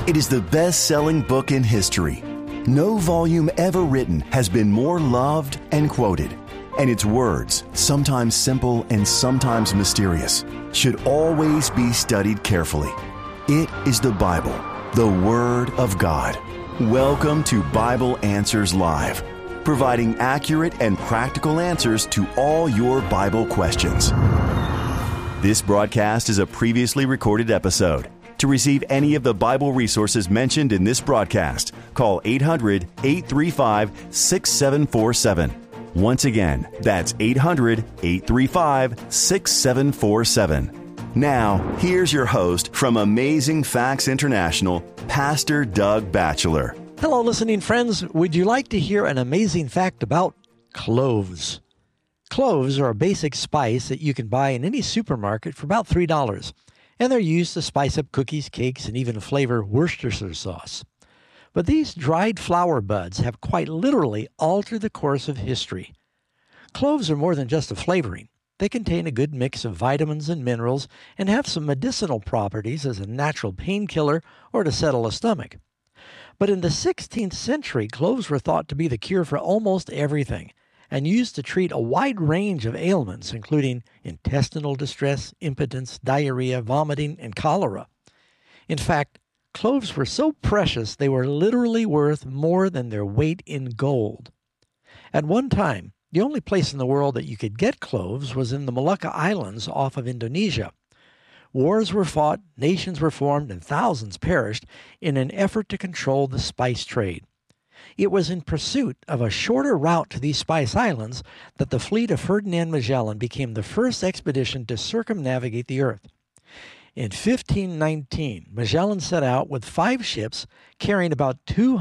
It is the best-selling book in history. No volume ever written has been more loved and quoted. And its words, sometimes simple and sometimes mysterious, should always be studied carefully. It is the Bible, the Word of God. Welcome to Bible Answers Live, providing accurate and practical answers to all your Bible questions. This broadcast is a previously recorded episode. To receive any of the Bible resources mentioned in this broadcast, call 800-835-6747. Once again, that's 800-835-6747. Now, here's your host from Amazing Facts International, Pastor Doug Batchelor. Hello, listening friends. Would you like to hear an amazing fact about cloves? Cloves are a basic spice that you can buy in any supermarket for about $3, and they're used to spice up cookies, cakes, and even flavor Worcestershire sauce. But these dried flower buds have quite literally altered the course of history. Cloves are more than just a flavoring. They contain a good mix of vitamins and minerals and have some medicinal properties as a natural painkiller or to settle a stomach. But in the 16th century, cloves were thought to be the cure for almost everything and used to treat a wide range of ailments, including intestinal distress, impotence, diarrhea, vomiting, and cholera. In fact, cloves were so precious they were literally worth more than their weight in gold. At one time, the only place in the world that you could get cloves was in the Molucca Islands off of Indonesia. Wars were fought, nations were formed, and thousands perished in an effort to control the spice trade. It was in pursuit of a shorter route to these Spice Islands that the fleet of Ferdinand Magellan became the first expedition to circumnavigate the earth. In 1519, Magellan set out with 5 ships carrying about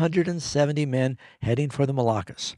270 men heading for the Moluccas.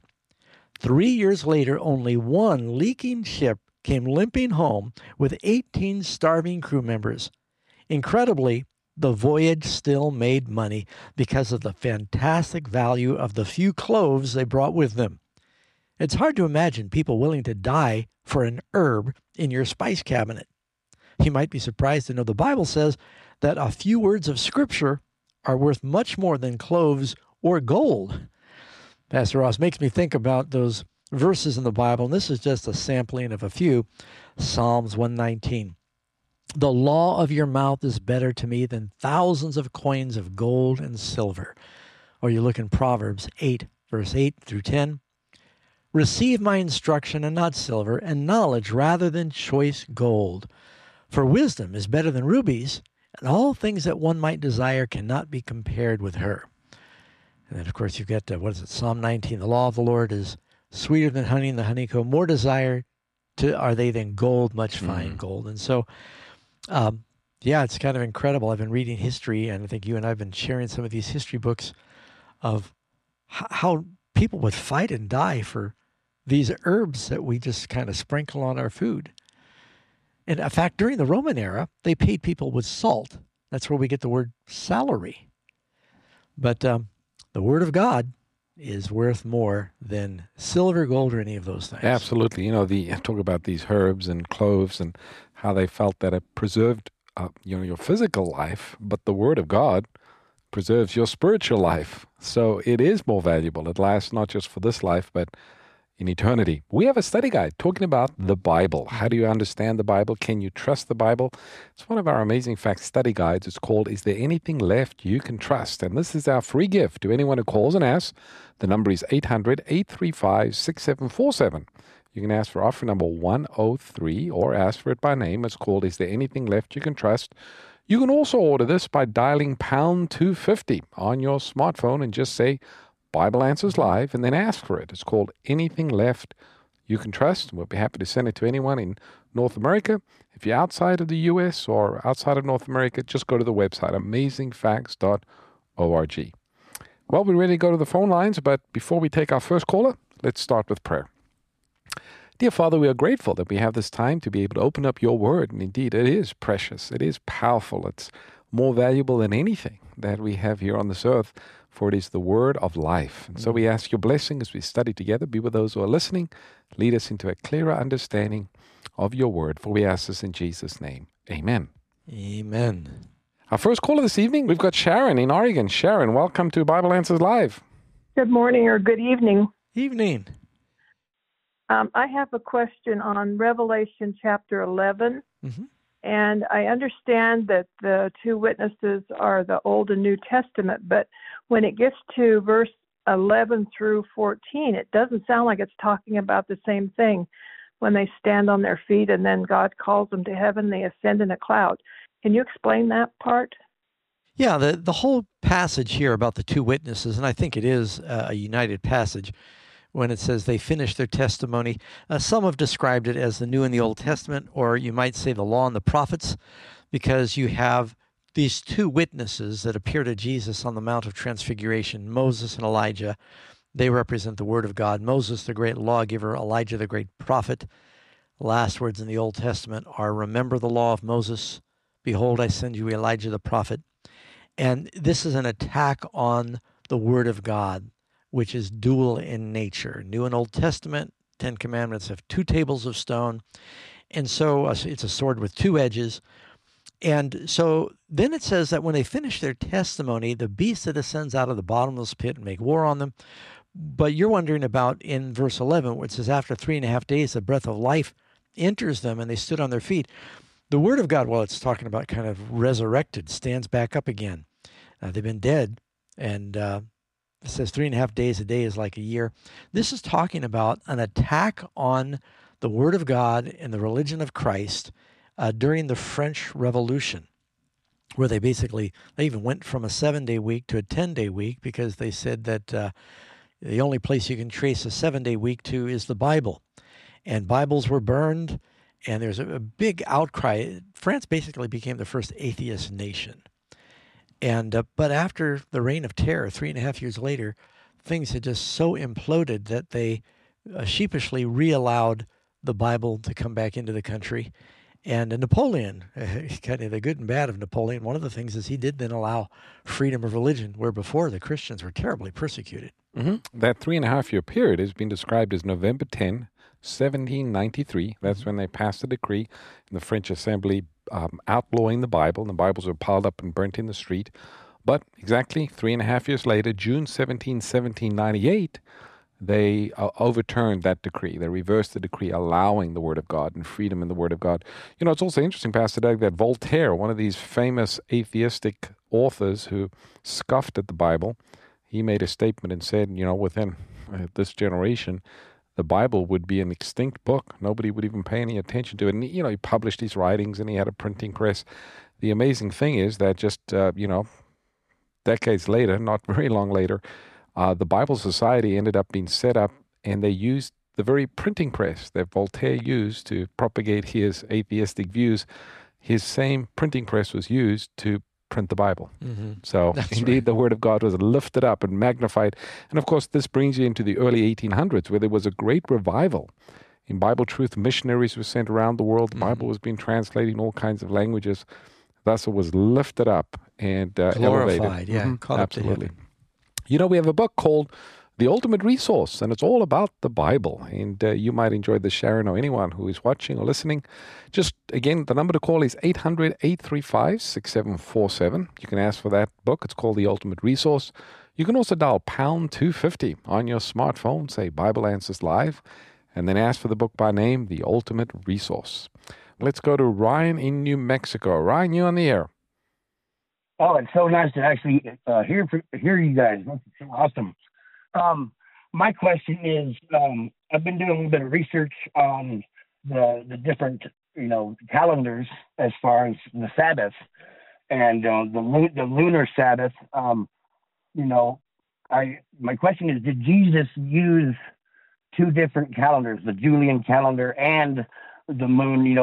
3 years later, only one leaking ship came limping home with 18 starving crew members. Incredibly, the voyage still made money because of the fantastic value of the few cloves they brought with them. It's hard to imagine people willing to die for an herb in your spice cabinet. You might be surprised to know the Bible says that a few words of Scripture are worth much more than cloves or gold. Pastor Ross makes me think about those verses in the Bible, and this is just a sampling of a few. Psalms 119. The law of your mouth is better to me than thousands of coins of gold and silver. Or you look in Proverbs 8, verse 8 through 10. Receive my instruction and not silver, and knowledge rather than choice gold. For wisdom is better than rubies, and all things that one might desire cannot be compared with her. And then, of course, you get, Psalm 19. The law of the Lord is sweeter than honey and the honeycomb. More desire are they than gold, much fine gold. And so, it's kind of incredible. I've been reading history, and I think you and I have been sharing some of these history books of how people would fight and die for these herbs that we just kind of sprinkle on our food. And in fact, during the Roman era, they paid people with salt. That's where we get the word salary. But the Word of God is worth more than silver, gold, or any of those things. Absolutely. Talk about these herbs and cloves and how they felt that it preserved your physical life, but the Word of God preserves your spiritual life. So it is more valuable. It lasts not just for this life, but in eternity. We have a study guide talking about the Bible. How do you understand the Bible? Can you trust the Bible? It's one of our Amazing Facts study guides. It's called, Is There Anything Left You Can Trust? And this is our free gift to anyone who calls and asks. The number is 800-835-6747. You can ask for offering number 103 or ask for it by name. It's called, Is There Anything Left You Can Trust? You can also order this by dialing pound 250 on your smartphone and just say, Bible Answers Live, and then ask for it. It's called Anything Left You Can Trust. We'll be happy to send it to anyone in North America. If you're outside of the U.S. or outside of North America, just go to the website, amazingfacts.org. Well, we're ready to go to the phone lines, but before we take our first caller, let's start with prayer. Dear Father, we are grateful that we have this time to be able to open up your word, and indeed it is precious, it is powerful, it's more valuable than anything that we have here on this earth, for it is the word of life. And so we ask your blessing as we study together. Be with those who are listening. Lead us into a clearer understanding of your word, for we ask this in Jesus' name. Amen. Amen. Our first caller this evening, we've got Sharon in Oregon. Sharon, welcome to Bible Answers Live. Good morning or good evening. Evening. I have a question on Revelation chapter 11. Mm-hmm. And I understand that the two witnesses are the Old and New Testament, but when it gets to verse 11 through 14, it doesn't sound like it's talking about the same thing. When they stand on their feet and then God calls them to heaven, they ascend in a cloud. Can you explain that part? Yeah, the whole passage here about the two witnesses, and I think it is a united passage, when it says they finished their testimony. Some have described it as the New and the Old Testament, or you might say the Law and the Prophets, because you have these two witnesses that appear to Jesus on the Mount of Transfiguration, Moses and Elijah. They represent the Word of God. Moses, the great lawgiver, Elijah, the great prophet. The last words in the Old Testament are, remember the law of Moses. Behold, I send you Elijah the prophet. And this is an attack on the Word of God, which is dual in nature. New and Old Testament, Ten Commandments have two tables of stone. And so it's a sword with two edges. And so then it says that when they finish their testimony, the beast that ascends out of the bottomless pit and make war on them. But you're wondering about in verse 11, where it says, after 3.5 days, the breath of life enters them and they stood on their feet. The Word of God, well, it's talking about kind of resurrected, stands back up again. They've been dead, and it says 3.5 days a day is like a year. This is talking about an attack on the Word of God and the religion of Christ during the French Revolution, where they even went from a 7-day week to a 10-day week because they said that the only place you can trace a 7-day week to is the Bible. And Bibles were burned, and there's a big outcry. France basically became the first atheist nation. And but after the Reign of Terror, 3.5 years later, things had just so imploded that they sheepishly re-allowed the Bible to come back into the country. And Napoleon, kind of the good and bad of Napoleon, one of the things is he did then allow freedom of religion, where before the Christians were terribly persecuted. Mm-hmm. That 3.5-year period has been described as November 10, 1793. That's when they passed a decree in the French Assembly outlawing the Bible, and the Bibles were piled up and burnt in the street. But exactly 3.5 years later, June 17, 1798, they overturned that decree. They reversed the decree, allowing the Word of God and freedom in the Word of God. You know, it's also interesting, Pastor Doug, that Voltaire, one of these famous atheistic authors who scoffed at the Bible, he made a statement and said, you know, within this generation, the Bible would be an extinct book. Nobody would even pay any attention to it. And, you know, he published his writings and he had a printing press. The amazing thing is that just, decades later, not very long later, the Bible Society ended up being set up, and they used the very printing press that Voltaire used to propagate his atheistic views. His same printing press was used to print the Bible. Mm-hmm. So indeed, right. The Word of God was lifted up and magnified. And of course, this brings you into the early 1800s, where there was a great revival. In Bible Truth, missionaries were sent around the world. The Bible was being translated in all kinds of languages. Thus, it was lifted up and glorified, elevated. Yeah, mm-hmm. Absolutely. You know, we have a book called The Ultimate Resource, and it's all about the Bible. And you might enjoy this, Sharon, or anyone who is watching or listening. Just, again, the number to call is 800-835-6747. You can ask for that book. It's called The Ultimate Resource. You can also dial pound 250 on your smartphone, say Bible Answers Live, and then ask for the book by name, The Ultimate Resource. Let's go to Ryan in New Mexico. Ryan, you on the air. Oh, it's so nice to actually hear you guys. That's so awesome. My question is, I've been doing a little bit of research on the different, calendars as far as the Sabbath and the lunar Sabbath. My question is, did Jesus use two different calendars, the Julian calendar and the moon?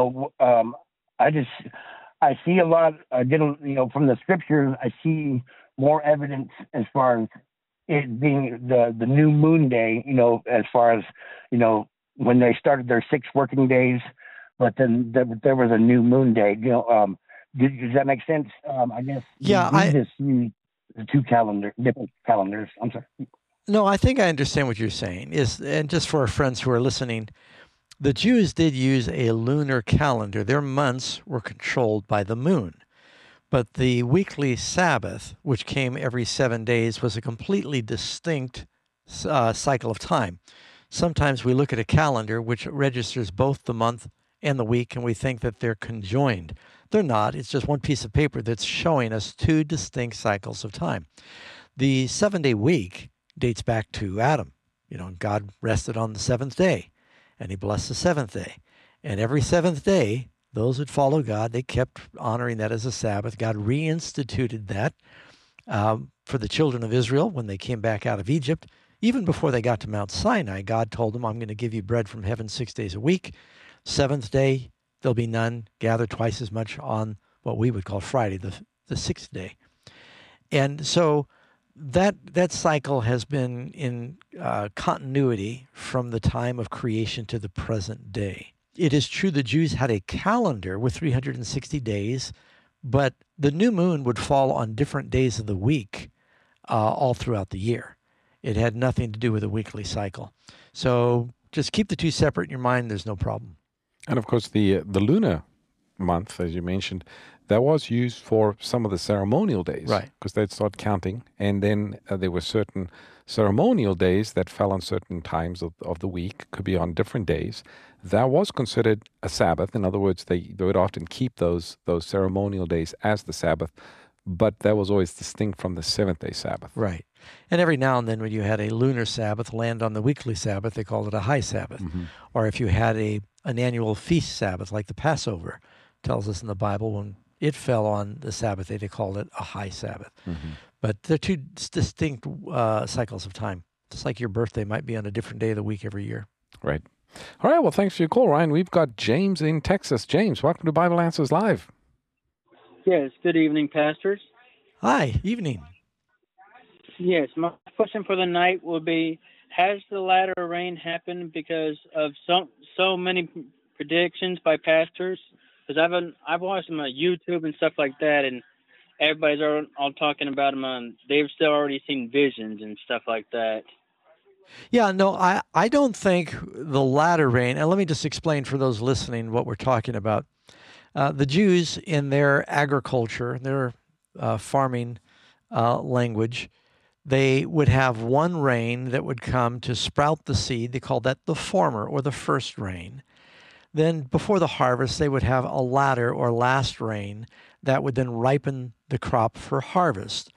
I see a lot, from the scriptures, I see more evidence as far as it being the new moon day, as far as, when they started their 6 working days, but then there was a new moon day. Does that make sense? I guess. Yeah, Jesus used the different calendars. I'm sorry. No, I think I understand what you're saying. And just for our friends who are listening, the Jews did use a lunar calendar. Their months were controlled by the moon. But the weekly Sabbath, which came every 7 days, was a completely distinct cycle of time. Sometimes we look at a calendar which registers both the month and the week, and we think that they're conjoined. They're not. It's just one piece of paper that's showing us two distinct cycles of time. The 7-day week dates back to Adam. God rested on the seventh day, and he blessed the seventh day. And every seventh day, those that follow God, they kept honoring that as a Sabbath. God reinstituted that for the children of Israel when they came back out of Egypt. Even before they got to Mount Sinai, God told them, I'm going to give you bread from heaven 6 days a week. Seventh day, there'll be none. Gather twice as much on what we would call Friday, the sixth day. And so that cycle has been in continuity from the time of creation to the present day. It is true the Jews had a calendar with 360 days, but the new moon would fall on different days of the week all throughout the year. It had nothing to do with a weekly cycle. So just keep the two separate in your mind. There's no problem. And of course, the lunar month, as you mentioned, that was used for some of the ceremonial days. Right. Because they'd start counting. And then there were certain ceremonial days that fell on certain times of the week, could be on different days. That was considered a Sabbath. In other words, they would often keep those ceremonial days as the Sabbath, but that was always distinct from the seventh-day Sabbath. Right. And every now and then when you had a lunar Sabbath land on the weekly Sabbath, they called it a high Sabbath. Mm-hmm. Or if you had an annual feast Sabbath, like the Passover tells us in the Bible, when it fell on the Sabbath, they called it a high Sabbath. Mm-hmm. But they're two distinct cycles of time. Just like your birthday might be on a different day of the week every year. Right. All right. Well, thanks for your call, Ryan. We've got James in Texas. James, welcome to Bible Answers Live. Yes. Good evening, pastors. Hi. Evening. Yes. My question for the night will be, has the latter rain happened because of so many predictions by pastors? Because I've watched them on YouTube and stuff like that, and everybody's all talking about them. They've still already seen visions and stuff like that. Yeah, no, I don't think the latter rain, and let me just explain for those listening what we're talking about. The Jews, in their agriculture, their farming language, they would have one rain that would come to sprout the seed. They called that the former or the first rain. Then before the harvest, they would have a latter or last rain that would then ripen the crop for harvest.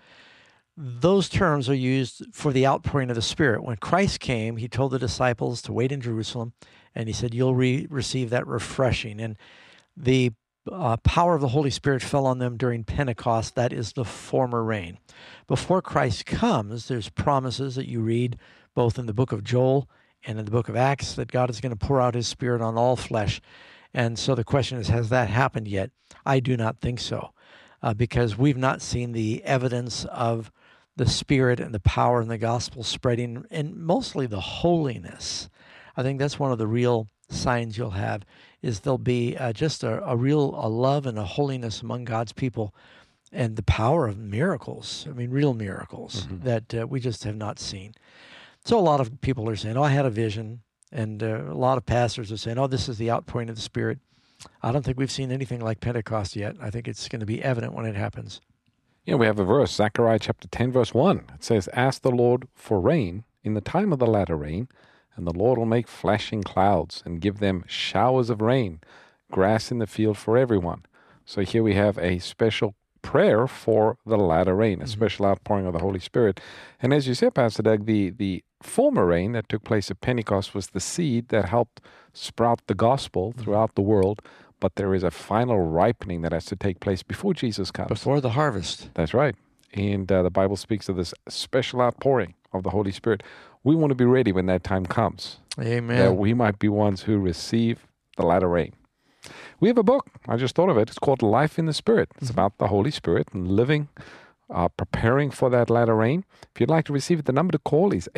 Those terms are used for the outpouring of the Spirit. When Christ came, he told the disciples to wait in Jerusalem, and he said, you'll receive that refreshing. And the power of the Holy Spirit fell on them during Pentecost. That is the former rain. Before Christ comes, there's promises that you read both in the book of Joel and in the book of Acts that God is going to pour out his Spirit on all flesh. And so the question is, has that happened yet? I do not think so, because we've not seen the evidence of the Spirit and the power and the gospel spreading, and mostly the holiness. I think that's one of the real signs you'll have, is there'll be just a love and a holiness among God's people, and the power of miracles. I mean, real miracles that we just have not seen. So a lot of people are saying, I had a vision. And a lot of pastors are saying, this is the outpouring of the Spirit. I don't think we've seen anything like Pentecost yet. I think it's going to be evident when it happens. We have a verse, Zechariah chapter 10, verse 1. It says, ask the Lord for rain in the time of the latter rain, and the Lord will make flashing clouds and give them showers of rain, grass in the field for everyone. So here we have a special prayer for the latter rain, a special outpouring of the Holy Spirit. And as you said, Pastor Doug, the former rain that took place at Pentecost was the seed that helped sprout the gospel throughout the world. But there is a final ripening that has to take place before Jesus comes. Before the harvest. That's right. And the Bible speaks of this special outpouring of the Holy Spirit. We want to be ready when that time comes. Amen. That we might be ones who receive the latter rain. We have a book. I just thought of it. It's called Life in the Spirit. It's about the Holy Spirit and living, preparing for that latter rain. If you'd like to receive it, the number to call is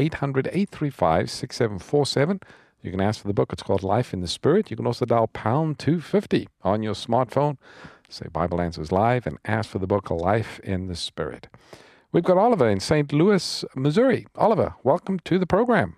800-835-6747. You can ask for the book. It's called Life in the Spirit. You can also dial pound 250 on your smartphone. Say Bible Answers Live and ask for the book Life in the Spirit. We've got Oliver in St. Louis, Missouri. Oliver, welcome to the program.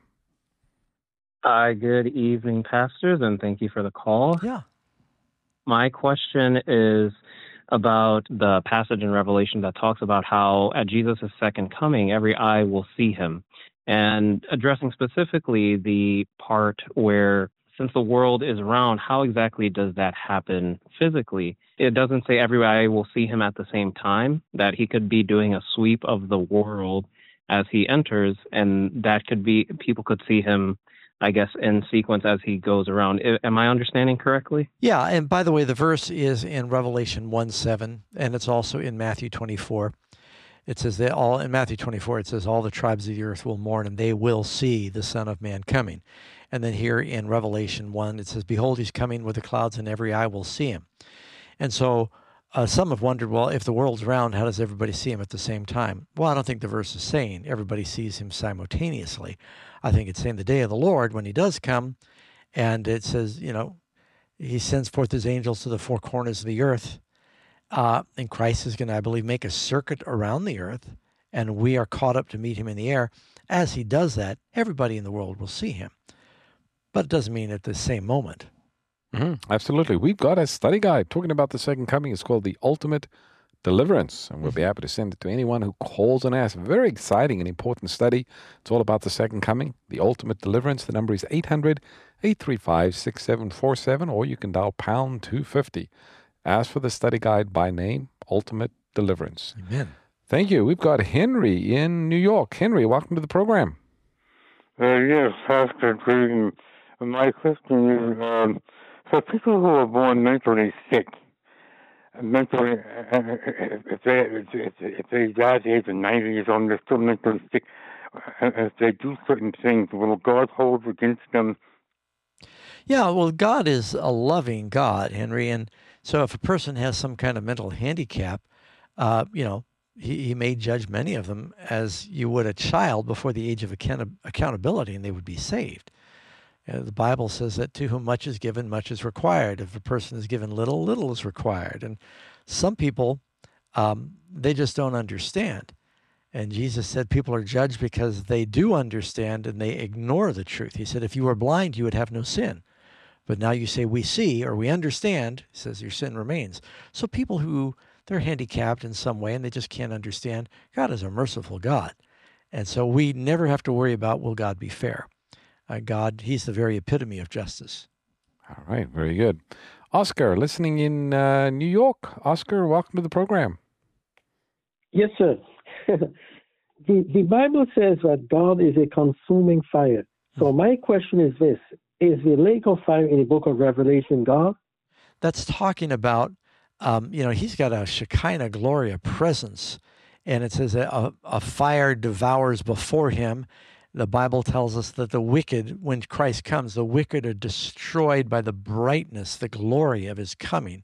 Hi, good evening, pastors, and thank you for the call. Yeah. My question is, about the passage in Revelation that talks about how at Jesus' second coming, every eye will see him. And addressing specifically the part where, since the world is round, how exactly does that happen physically? It doesn't say every eye will see him at the same time, that he could be doing a sweep of the world as he enters, and that could be, people could see him, I guess, in sequence as he goes around. Am I understanding correctly? Yeah, and by the way, the verse is in Revelation 1:7, and it's also in Matthew 24. It says that in Matthew 24, it says all the tribes of the earth will mourn, and they will see the Son of Man coming. And then here in Revelation 1, it says, behold, he's coming with the clouds, and every eye will see him. And so some have wondered, well, if the world's round, how does everybody see him at the same time? Well, I don't think the verse is saying everybody sees him simultaneously. I think it's saying the day of the Lord, when he does come, and it says, he sends forth his angels to the four corners of the earth, and Christ is going to, I believe, make a circuit around the earth, and we are caught up to meet him in the air. As he does that, everybody in the world will see him. But it doesn't mean at the same moment. Mm-hmm. Absolutely. We've got a study guide talking about the second coming. It's called The Ultimate Deliverance, and we'll be happy to send it to anyone who calls and asks. Very exciting and important study. It's all about the second coming, The Ultimate Deliverance. The number is 800-835-6747, or you can dial pound 250. Ask for the study guide by name, Ultimate Deliverance. Amen. Thank you. We've got Henry in New York. Henry, welcome to the program. Yes, Pastor Green. My question is, for people who are born mentally sick, if they die at the age of 90 years old and they're still mentally sick, if they do certain things, will God hold against them? Yeah, well, God is a loving God, Henry, and so if a person has some kind of mental handicap, he may judge many of them as you would a child before the age of accountability, and they would be saved. The Bible says that to whom much is given, much is required. If a person is given little, little is required. And some people, they just don't understand. And Jesus said people are judged because they do understand and they ignore the truth. He said, if you were blind, you would have no sin. But now you say we see or we understand, he says your sin remains. So people who, they're handicapped in some way and they just can't understand, God is a merciful God. And so we never have to worry about, will God be fair? God, he's the very epitome of justice. All right, very good. Oscar, listening in New York. Oscar, welcome to the program. Yes, sir. The Bible says that God is a consuming fire. So my question is this. Is the lake of fire in the book of Revelation God? That's talking about, he's got a Shekinah glory, a presence. And it says that a fire devours before him. The Bible tells us that the wicked, when Christ comes, the wicked are destroyed by the brightness, the glory of his coming.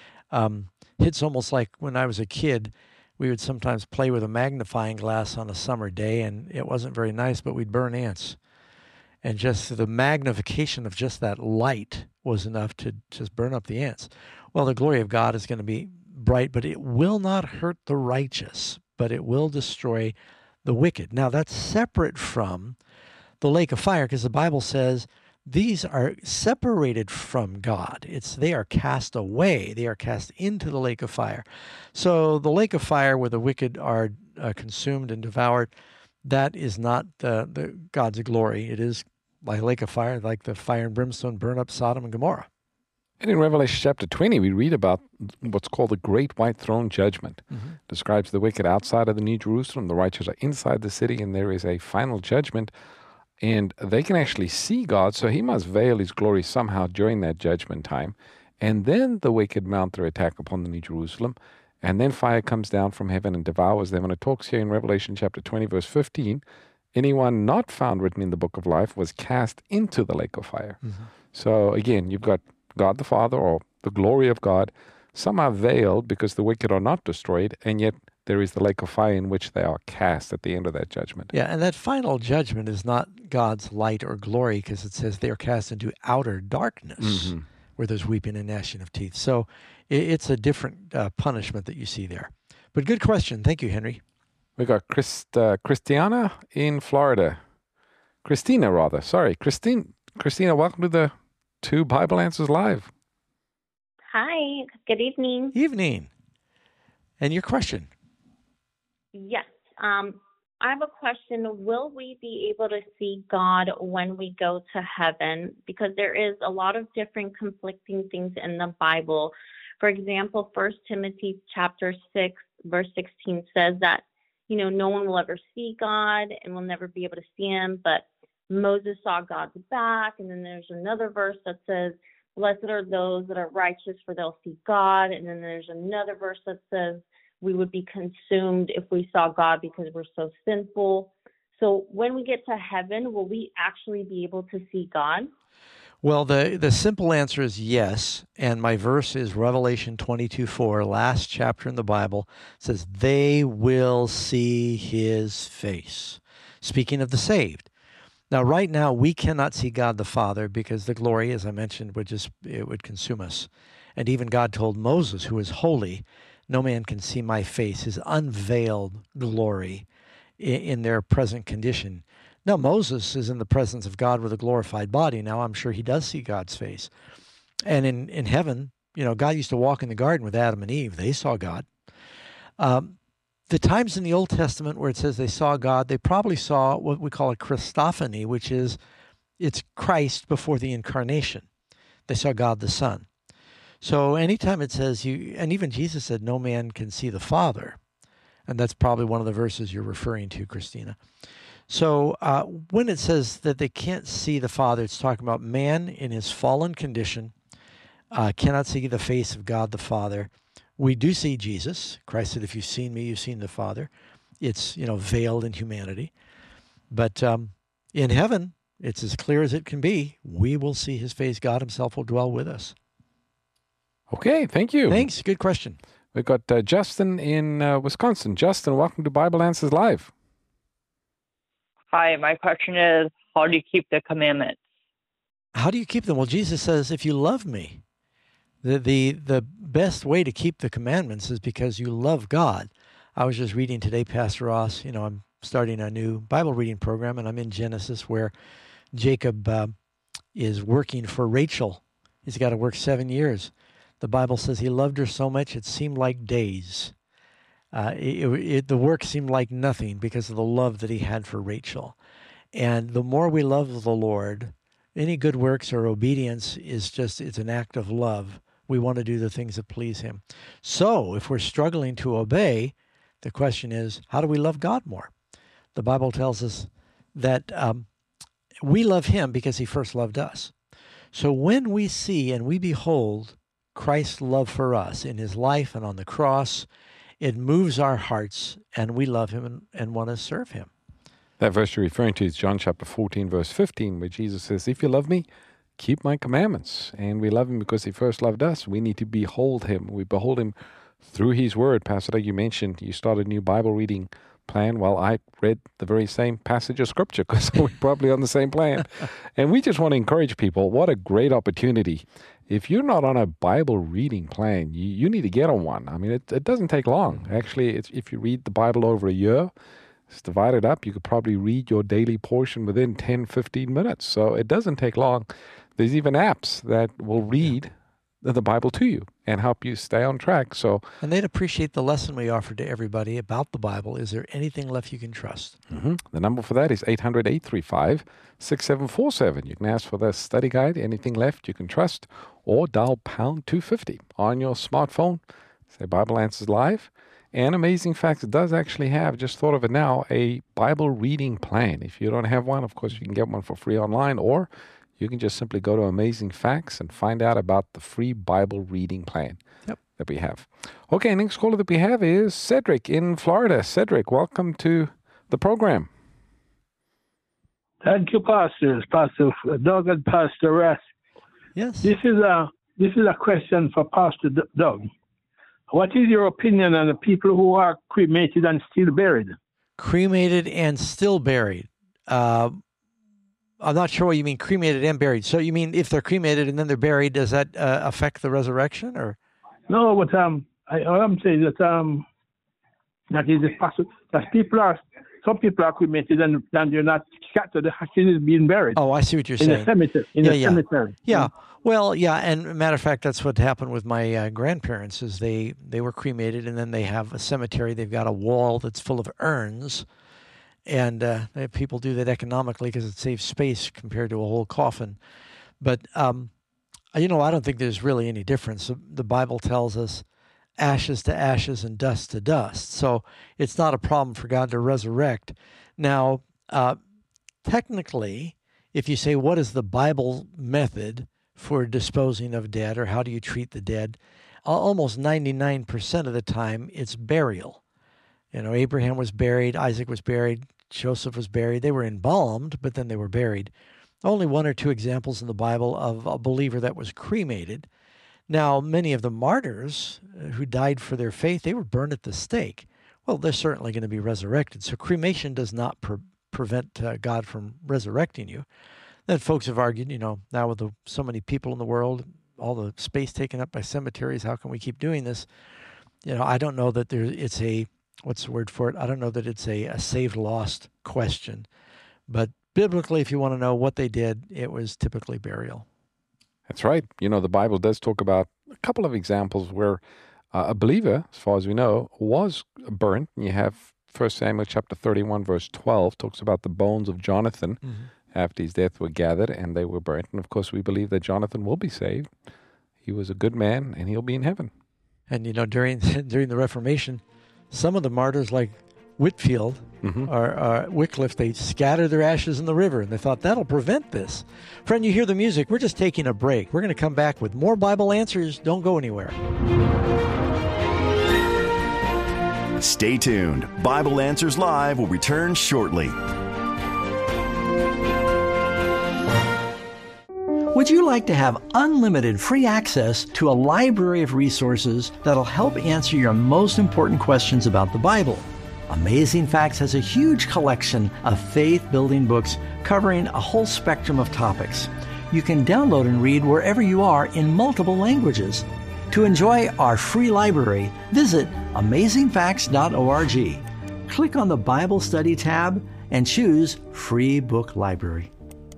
It's almost like when I was a kid, we would sometimes play with a magnifying glass on a summer day, and it wasn't very nice, but we'd burn ants. And just the magnification of just that light was enough to just burn up the ants. Well, the glory of God is going to be bright, but it will not hurt the righteous, but it will destroy the wicked. Now, that's separate from the lake of fire, because the Bible says these are separated from God. They are cast away. They are cast into the lake of fire. So the lake of fire where the wicked are consumed and devoured, that is not the God's glory. It is like a lake of fire, like the fire and brimstone burn up Sodom and Gomorrah. And in Revelation chapter 20, we read about what's called the Great White Throne Judgment. Mm-hmm. Describes the wicked outside of the New Jerusalem, the righteous are inside the city, and there is a final judgment. And they can actually see God, so he must veil his glory somehow during that judgment time. And then the wicked mount their attack upon the New Jerusalem, and then fire comes down from heaven and devours them. And it talks here in Revelation chapter 20, verse 15, anyone not found written in the book of life was cast into the lake of fire. Mm-hmm. So again, you've got God the Father, or the glory of God, somehow veiled because the wicked are not destroyed, and yet there is the lake of fire in which they are cast at the end of that judgment. Yeah, and that final judgment is not God's light or glory, because it says they are cast into outer darkness, mm-hmm. where there's weeping and gnashing of teeth. So it's a different punishment that you see there. But good question. Thank you, Henry. We got Christina in Florida. Christina, rather. Sorry. Christina, welcome to the Two Bible Answers Live. Hi. Good evening. Evening. And your question? Yes. I have a question. Will we be able to see God when we go to heaven? Because there is a lot of different conflicting things in the Bible. For example, 1 Timothy chapter 6, verse 16 says that, no one will ever see God and will never be able to see him, but Moses saw God's back. And then there's another verse that says, blessed are those that are righteous, for they'll see God. And then there's another verse that says, we would be consumed if we saw God because we're so sinful. So when we get to heaven, will we actually be able to see God? Well, the simple answer is yes. And my verse is Revelation 22:4, last chapter in the Bible, says, they will see his face. Speaking of the saved. Now, right now, we cannot see God the Father because the glory, as I mentioned, it would consume us. And even God told Moses, who is holy, no man can see my face, his unveiled glory in their present condition. Now, Moses is in the presence of God with a glorified body. Now, I'm sure he does see God's face. And in heaven, God used to walk in the garden with Adam and Eve. They saw God. The times in the Old Testament where it says they saw God, they probably saw what we call a Christophany, which is it's Christ before the incarnation. They saw God the Son. So anytime it says and even Jesus said, no man can see the Father. And that's probably one of the verses you're referring to, Christina. So when it says that they can't see the Father, it's talking about man in his fallen condition cannot see the face of God the Father. We do see Jesus. Christ said, if you've seen me, you've seen the Father. It's, veiled in humanity. But in heaven, it's as clear as it can be. We will see his face. God himself will dwell with us. Okay, thank you. Thanks. Good question. We've got Justin in Wisconsin. Justin, welcome to Bible Answers Live. Hi, my question is, how do you keep the commandments? How do you keep them? Well, Jesus says, if you love me, the best way to keep the commandments is because you love God. I was just reading today, Pastor Ross, I'm starting a new Bible reading program, and I'm in Genesis where Jacob is working for Rachel. He's got to work 7 years. The Bible says he loved her so much it seemed like days. The work seemed like nothing because of the love that he had for Rachel. And the more we love the Lord, any good works or obedience it's an act of love. We want to do the things that please him. So if we're struggling to obey, the question is, how do we love God more? The Bible tells us that we love him because he first loved us. So when we see and we behold Christ's love for us in his life and on the cross, it moves our hearts, and we love him and want to serve him. That verse you're referring to is John chapter 14, verse 15, where Jesus says, if you love me, keep my commandments. And we love him because he first loved us. We need to behold him. We behold him through his word. Pastor Doug, you mentioned you started a new Bible reading plan. Well, I read the very same passage of Scripture because we're probably on the same plan. And we just want to encourage people, what a great opportunity. If you're not on a Bible reading plan, you need to get on one. I mean, it doesn't take long. Actually, if you read the Bible over a year, it's divided up. You could probably read your daily portion within 10, 15 minutes. So it doesn't take long. There's even apps that will read the Bible to you and help you stay on track. And they'd appreciate the lesson we offer to everybody about the Bible. Is there anything left you can trust? Mm-hmm. The number for that is 800-835-6747. You can ask for the study guide, anything left you can trust, or dial pound 250 on your smartphone. Say Bible Answers Live. And Amazing Facts does actually have, just thought of it now, a Bible reading plan. If you don't have one, of course, you can get one for free online, or you can just simply go to Amazing Facts and find out about the free Bible reading plan that we have. Okay, next caller that we have is Cedric in Florida. Cedric, welcome to the program. Thank you, Pastors, Pastor Doug and Pastor Russ. Yes. This is a question for Pastor Doug. What is your opinion on the people who are cremated and still buried? Cremated and still buried. I'm not sure what you mean, cremated and buried. So you mean if they're cremated and then they're buried, does that affect the resurrection, or? No, but I'm saying that that is possible that people are some people are cremated and they're not scattered. The ashes is being buried. Oh, I see what you're saying. In the cemetery. Cemetery. Yeah. Well, yeah, and matter of fact, that's what happened with my grandparents. Is they were cremated, and then they have a cemetery. They've got a wall that's full of urns, and people do that economically because it saves space compared to a whole coffin. But I don't think there's really any difference. The Bible tells us ashes to ashes and dust to dust. So it's not a problem for God to resurrect. Now, technically, if you say, what is the Bible method for disposing of dead, or how do you treat the dead, almost 99% of the time it's burial. Abraham was buried, Isaac was buried, Joseph was buried. They were embalmed, but then they were buried. Only one or two examples in the Bible of a believer that was cremated. Now, many of the martyrs who died for their faith, they were burned at the stake. Well, they're certainly going to be resurrected. So cremation does not prevent God from resurrecting you. Then folks have argued, now with so many people in the world, all the space taken up by cemeteries, how can we keep doing this? I don't know that it's a, what's the word for it? I don't know that it's a saved, lost question. But biblically, if you want to know what they did, it was typically burial. That's right. The Bible does talk about a couple of examples where a believer, as far as we know, was burnt. And you have 1 Samuel chapter 31, verse 12, talks about the bones of Jonathan. Mm-hmm. After his death were gathered and they were burnt. And of course, we believe that Jonathan will be saved. He was a good man and he'll be in heaven. And during the Reformation, some of the martyrs like Whitfield or Wycliffe, they scattered their ashes in the river, and they thought that'll prevent this. Friend, you hear the music. We're just taking a break. We're going to come back with more Bible answers. Don't go anywhere. Stay tuned. Bible Answers Live will return shortly. Would you like to have unlimited free access to a library of resources that'll help answer your most important questions about the Bible? Amazing Facts has a huge collection of faith-building books covering a whole spectrum of topics. You can download and read wherever you are in multiple languages. To enjoy our free library, visit amazingfacts.org. Click on the Bible Study tab and choose Free Book Library.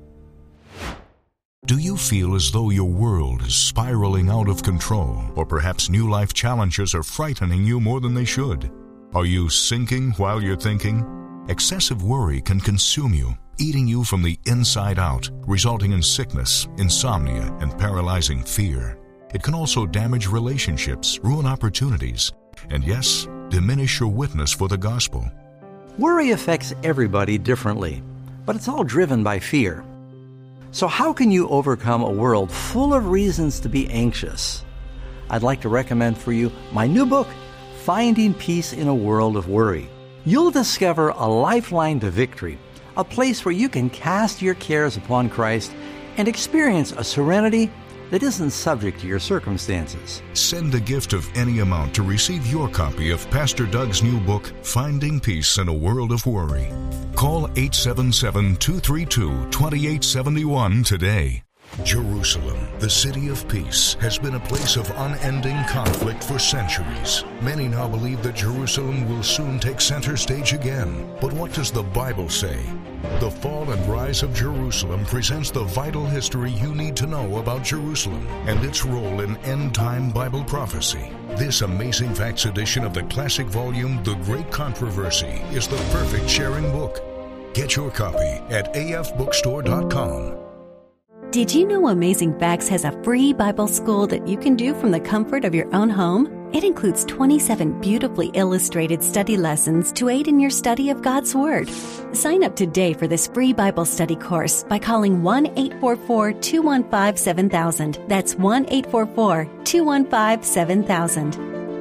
Do you feel as though your world is spiraling out of control, or perhaps new life challenges are frightening you more than they should? Are you sinking while you're thinking? Excessive worry can consume you, eating you from the inside out, resulting in sickness, insomnia, and paralyzing fear. It can also damage relationships, ruin opportunities, and yes, diminish your witness for the gospel. Worry affects everybody differently, but it's all driven by fear. So how can you overcome a world full of reasons to be anxious? I'd like to recommend for you my new book, Finding Peace in a World of Worry. You'll discover a lifeline to victory, a place where you can cast your cares upon Christ and experience a serenity that isn't subject to your circumstances. Send a gift of any amount to receive your copy of Pastor Doug's new book, Finding Peace in a World of Worry. Call 877-232-2871 today. Jerusalem, the city of peace, has been a place of unending conflict for centuries. Many now believe that Jerusalem will soon take center stage again. But what does the Bible say? The Fall and Rise of Jerusalem presents the vital history you need to know about Jerusalem and its role in end-time Bible prophecy. This Amazing Facts edition of the classic volume, The Great Controversy, is the perfect sharing book. Get your copy at afbookstore.com. Did you know Amazing Facts has a free Bible school that you can do from the comfort of your own home? It includes 27 beautifully illustrated study lessons to aid in your study of God's Word. Sign up today for this free Bible study course by calling 1-844-215-7000. That's 1-844-215-7000.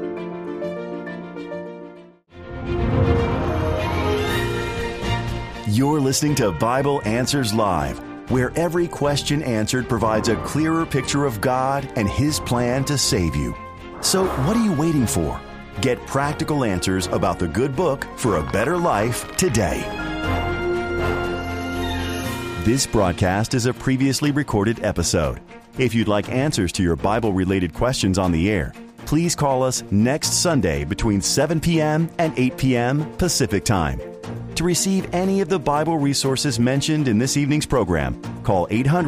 You're listening to Bible Answers Live, where every question answered provides a clearer picture of God and His plan to save you. So what are you waiting for? Get practical answers about the good book for a better life today. This broadcast is a previously recorded episode. If you'd like answers to your Bible-related questions on the air, please call us next Sunday between 7 p.m. and 8 p.m. Pacific Time. To receive any of the Bible resources mentioned in this evening's program, call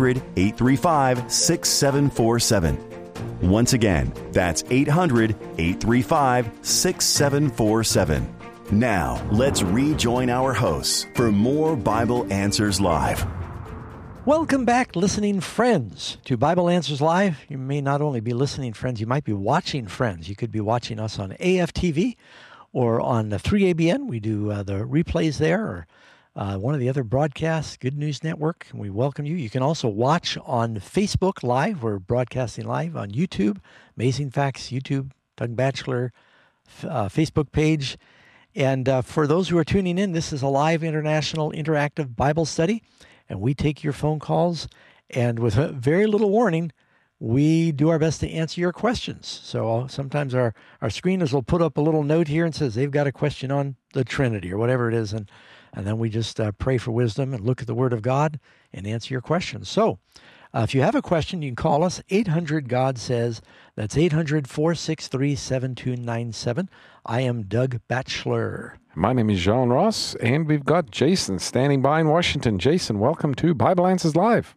800-835-6747. Once again, that's 800-835-6747. Now, let's rejoin our hosts for more Bible Answers Live. Welcome back, listening friends, to Bible Answers Live. You may not only be listening friends, you might be watching friends. You could be watching us on AFTV or on the 3ABN. We do the replays there, or one of the other broadcasts, Good News Network. We welcome you. You can also watch on Facebook Live. We're broadcasting live on YouTube, Amazing Facts YouTube, Doug Batchelor Facebook page. And for those who are tuning in, this is a live international interactive Bible study, and we take your phone calls, and with very little warning, we do our best to answer your questions. So sometimes our screeners will put up a little note here and says they've got a question on the Trinity or whatever it is, and then we just pray for wisdom and look at the Word of God and answer your questions. So if you have a question, you can call us, 800-GOD-SAYS. That's 800-463-7297. I am Doug Batchelor. My name is John Ross, and we've got Jason standing by in Washington. Jason, welcome to Bible Answers Live.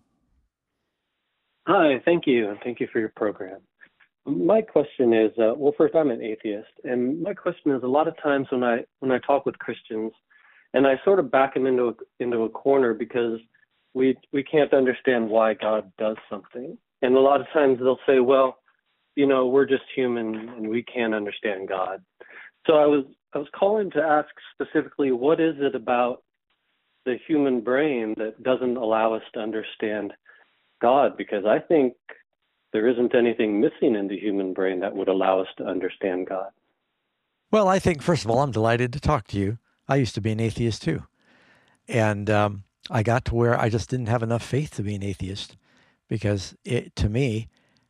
Hi, thank you, and thank you for your program. My question is, well, first, I'm an atheist, and my question is, a lot of times when I talk with Christians, and I sort of back them into a corner because we can't understand why God does something, and a lot of times they'll say, well, you know, we're just human and we can't understand God. So I was calling to ask specifically, what is it about the human brain that doesn't allow us to understand God? Because I think there isn't anything missing in the human brain that would allow us to understand God. Well, I think, first of all, I'm delighted to talk to you. I used to be an atheist too. And I got to where I just didn't have enough faith to be an atheist, because to me,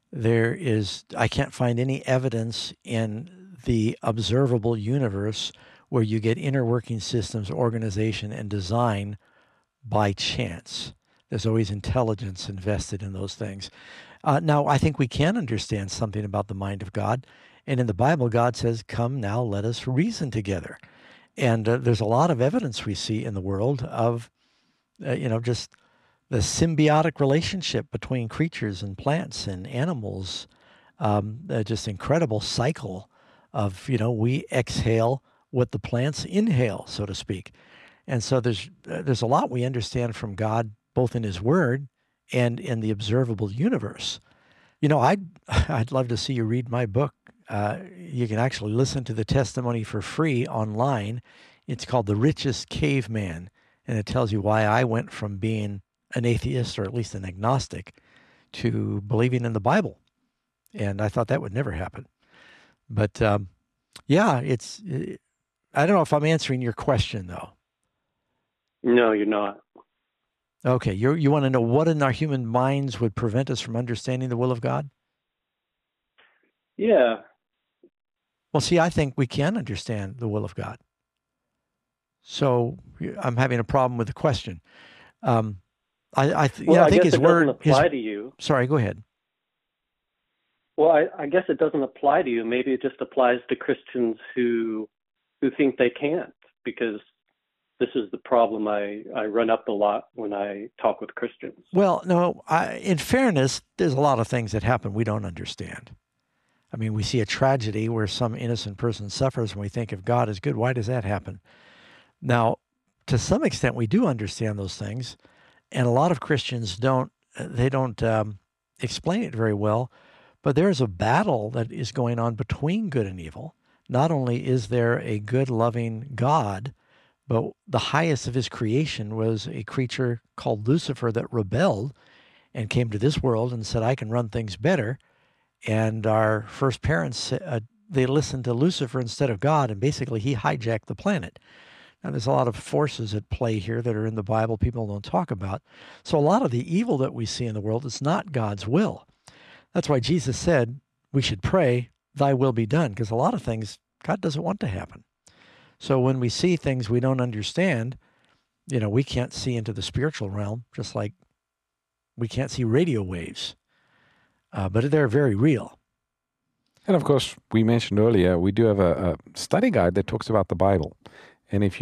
I can't find any evidence in the observable universe where you get inner working systems, organization, and design by chance. There's always intelligence invested in those things. Now, I think we can understand something about the mind of God. And in the Bible, God says, come now, let us reason together. And there's a lot of evidence we see in the world of, just the symbiotic relationship between creatures and plants and animals, just incredible cycle of, we exhale what the plants inhale, so to speak. And so there's a lot we understand from God, both in His Word and in the observable universe. I'd love to see you read my book. You can actually listen to the testimony for free online. It's called The Richest Caveman, and it tells you why I went from being an atheist, or at least an agnostic, to believing in the Bible. And I thought that would never happen. But I don't know if I'm answering your question, though. No, you're not. Okay, you want to know what in our human minds would prevent us from understanding the will of God? Yeah. Well, see, I think we can understand the will of God. So I'm having a problem with the question. I think His Word doesn't apply to you. Sorry, go ahead. Well, I guess it doesn't apply to you. Maybe it just applies to Christians who think they can't, because this is the problem I run up a lot when I talk with Christians. Well, no, in fairness, there's a lot of things that happen we don't understand. I mean, we see a tragedy where some innocent person suffers, and we think, if God is good, why does that happen? Now, to some extent, we do understand those things, and a lot of Christians don't explain it very well, but there is a battle that is going on between good and evil. Not only is there a good, loving God, but the highest of His creation was a creature called Lucifer that rebelled and came to this world and said, I can run things better. And our first parents, they listened to Lucifer instead of God, and basically he hijacked the planet. Now, there's a lot of forces at play here that are in the Bible people don't talk about. So a lot of the evil that we see in the world is not God's will. That's why Jesus said we should pray, thy will be done, because a lot of things God doesn't want to happen. So when we see things we don't understand, we can't see into the spiritual realm, just like we can't see radio waves. But they're very real. And of course, we mentioned earlier, we do have a study guide that talks about the Bible. And if you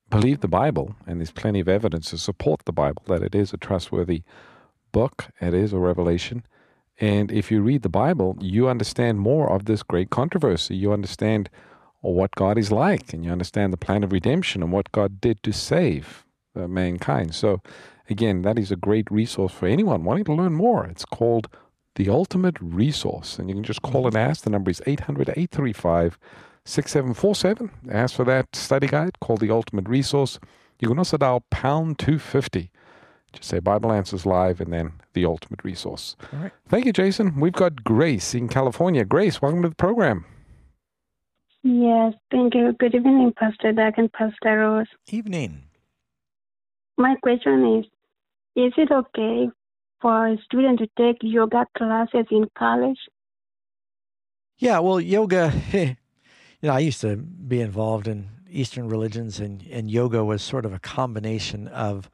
believe the Bible, and there's plenty of evidence to support the Bible, that it is a trustworthy book, it is a revelation. And if you read the Bible, you understand more of this great controversy. You understand what God is like, and you understand the plan of redemption and what God did to save mankind. So, again, that is a great resource for anyone wanting to learn more. It's called The Ultimate Resource, and you can just call and ask. The number is 800-835-6747. Ask for that study guide called The Ultimate Resource. You can also dial pound 250. Just say Bible Answers Live and then The Ultimate Resource. All right. Thank you, Jason. We've got Grace in California. Grace, welcome to the program. Yes, thank you. Good evening, Pastor Doug and Pastor Rose. Evening. My question is it okay for a student to take yoga classes in college? Yeah, well, yoga, I used to be involved in Eastern religions, and yoga was sort of a combination of,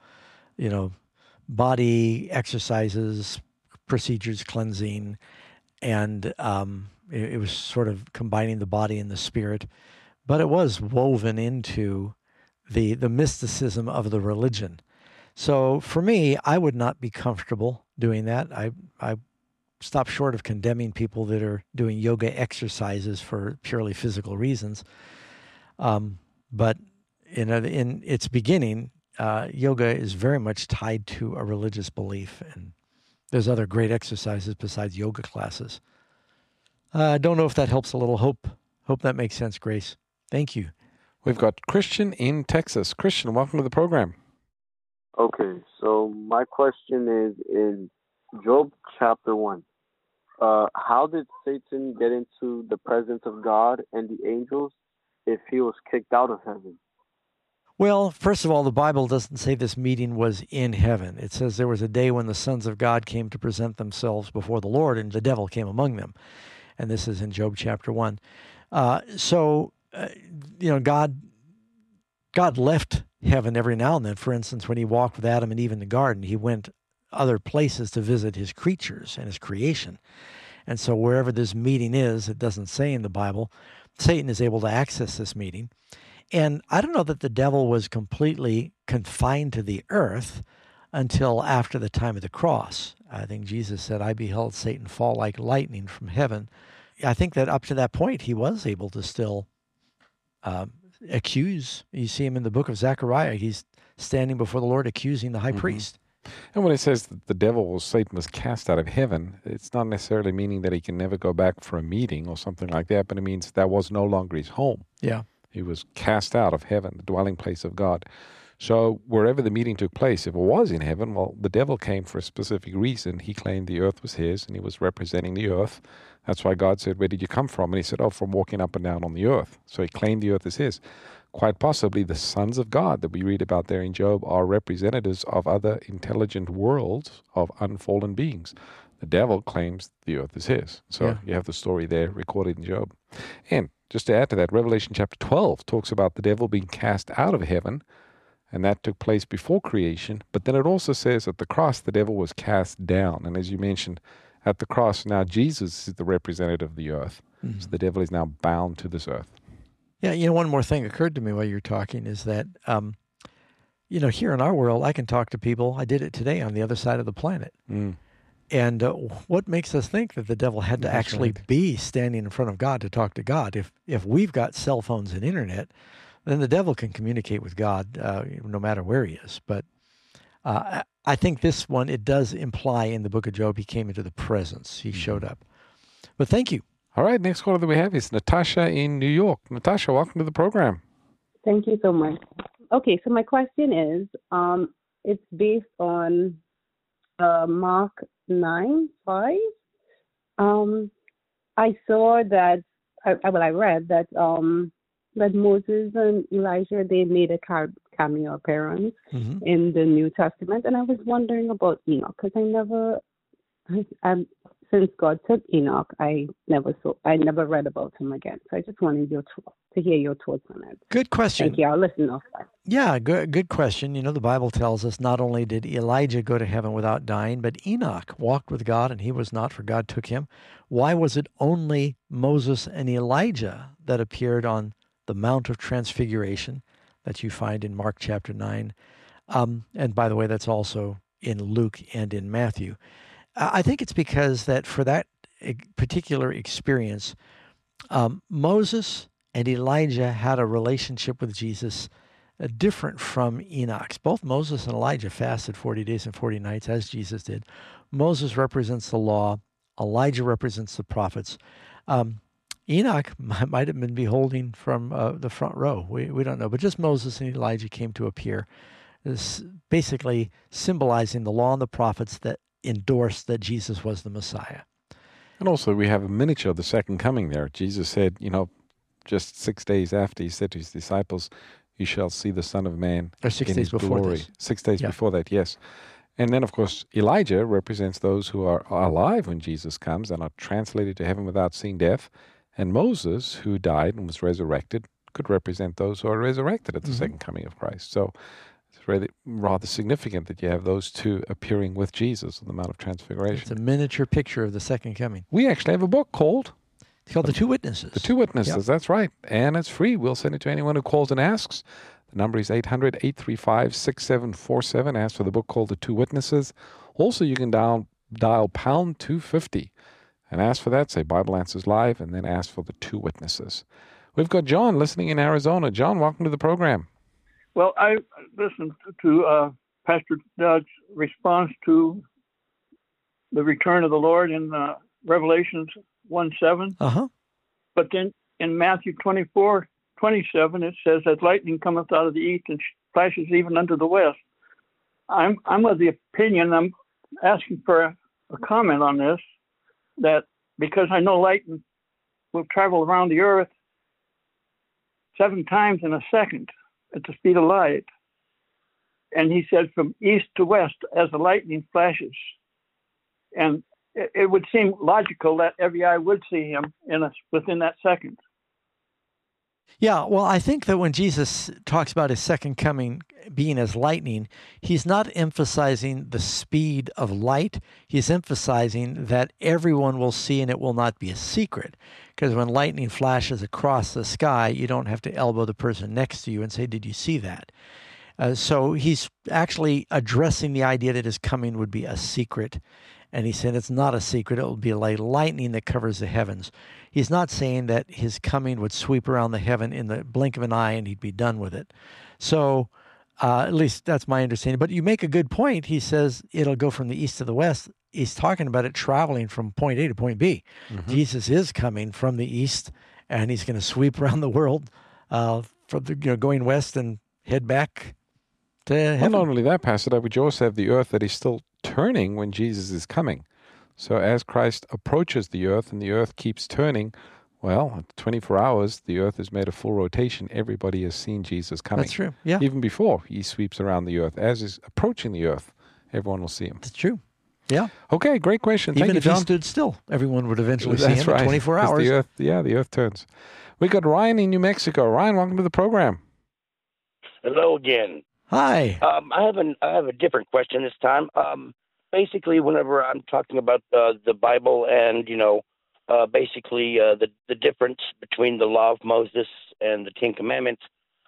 body exercises, procedures, cleansing, and it was sort of combining the body and the spirit. But it was woven into the mysticism of the religion. So for me, I would not be comfortable doing that. I stop short of condemning people that are doing yoga exercises for purely physical reasons. But in its beginning, yoga is very much tied to a religious belief, and there's other great exercises besides yoga classes. I don't know if that helps a little. Hope that makes sense, Grace. Thank you. We've got Christian in Texas. Christian, welcome to the program. Okay, so my question is in Job chapter 1. How did Satan get into the presence of God and the angels if he was kicked out of heaven? Well, first of all, the Bible doesn't say this meeting was in heaven. It says there was a day when the sons of God came to present themselves before the Lord, and the devil came among them. And this is in Job chapter 1. God left heaven every now and then. For instance, when he walked with Adam and Eve in the garden, he went other places to visit his creatures and his creation. And so wherever this meeting is, it doesn't say in the Bible, Satan is able to access this meeting. And I don't know that the devil was completely confined to the earth until after the time of the cross. I think Jesus said, I beheld Satan fall like lightning from heaven. I think that up to that point, he was able to still accuse. You see him in the book of Zechariah. He's standing before the Lord accusing the high priest. And when it says that the devil or Satan was cast out of heaven, it's not necessarily meaning that he can never go back for a meeting or something like that, but it means that was no longer his home. Yeah. He was cast out of heaven, the dwelling place of God. So wherever the meeting took place, if it was in heaven, well, the devil came for a specific reason. He claimed the earth was his, and he was representing the earth. That's why God said, where did you come from? And he said, from walking up and down on the earth. So he claimed the earth as his. Quite possibly the sons of God that we read about there in Job are representatives of other intelligent worlds of unfallen beings. The devil claims the earth is his. So you have the story there recorded in Job. And just to add to that, Revelation chapter 12 talks about the devil being cast out of heaven, and that took place before creation. But then it also says at the cross, the devil was cast down. And as you mentioned, at the cross, now Jesus is the representative of the earth. Mm-hmm. So the devil is now bound to this earth. Yeah, one more thing occurred to me while you were talking is that, here in our world, I can talk to people. I did it today on the other side of the planet. Mm. And what makes us think that the devil had to actually be standing in front of God to talk to God? If we've got cell phones and internet, then the devil can communicate with God no matter where he is. But I think this one, it does imply in the book of Job, he came into the presence. He showed up. But thank you. All right, next caller that we have is Natasha in New York. Natasha, welcome to the program. Thank you so much. Okay, so my question is, it's based on Mark 9:5. I saw that, I read that that Moses and Elijah, they made a cameo appearance in the New Testament, and I was wondering about Enoch because since God took Enoch, I never read about him again. So I just wanted to hear your thoughts on it. Good question. Thank you. I'll listen off that. Yeah, good question. The Bible tells us not only did Elijah go to heaven without dying, but Enoch walked with God, and he was not, for God took him. Why was it only Moses and Elijah that appeared on the Mount of Transfiguration, that you find in Mark chapter 9. And by the way, that's also in Luke and in Matthew. I think it's because that for that particular experience, Moses and Elijah had a relationship with Jesus different from Enoch's. Both Moses and Elijah fasted 40 days and 40 nights, as Jesus did. Moses represents the law. Elijah represents the prophets. Enoch might have been beholding from the front row. We don't know. But just Moses and Elijah came to appear, basically symbolizing the law and the prophets that endorsed that Jesus was the Messiah. And also we have a miniature of the second coming there. Jesus said, just 6 days after, he said to his disciples, you shall see the Son of Man or 6 in days his before glory. this. 6 days before that, yes. And then, of course, Elijah represents those who are alive when Jesus comes and are translated to heaven without seeing death. And Moses, who died and was resurrected, could represent those who are resurrected at the second coming of Christ. So it's really rather significant that you have those two appearing with Jesus on the Mount of Transfiguration. It's a miniature picture of the second coming. We actually have a book called... It's called The Two Witnesses. The Two Witnesses, that's right. And it's free. We'll send it to anyone who calls and asks. The number is 800-835-6747. Ask for the book called The Two Witnesses. Also, you can dial pound 250 and ask for that. Say Bible Answers Live, and then ask for The Two Witnesses. We've got John listening in Arizona. John, welcome to the program. Well, I listened to Pastor Doug's response to the return of the Lord in Revelations 1:7. But then in Matthew 24:27, it says that lightning cometh out of the east and flashes even unto the west. I'm of the opinion, I'm asking for a comment on this, that because I know lightning will travel around the earth 7 times in a second at the speed of light. And he said from east to west as the lightning flashes. And it would seem logical that every eye would see him within that second. Yeah, well, I think that when Jesus talks about his second coming being as lightning, he's not emphasizing the speed of light. He's emphasizing that everyone will see and it will not be a secret. Because when lightning flashes across the sky, you don't have to elbow the person next to you and say, did you see that? So he's actually addressing the idea that his coming would be a secret. And he said it's not a secret. It will be like lightning that covers the heavens. He's not saying that his coming would sweep around the heaven in the blink of an eye and he'd be done with it. So at least that's my understanding. But you make a good point. He says it'll go from the east to the west. He's talking about it traveling from point A to point B. Jesus is coming from the east, and he's going to sweep around the world going west and head back to heaven. Well, not only that, Pastor, but you also have the earth that is still turning when Jesus is coming. So as Christ approaches the earth and the earth keeps turning, well, 24 hours, the earth is made a full rotation. Everybody has seen Jesus coming. That's true, yeah. Even before he sweeps around the earth. As he's approaching the earth, everyone will see him. That's true. Yeah. Okay, great question. Thank Even you, if John. he stood still, everyone would eventually see That's him in 24 hours. The earth, the earth turns. We got Ryan in New Mexico. Ryan, welcome to the program. Hello again. Hi. I have a different question this time. Basically, whenever I'm talking about the Bible and basically the difference between the Law of Moses and the Ten Commandments,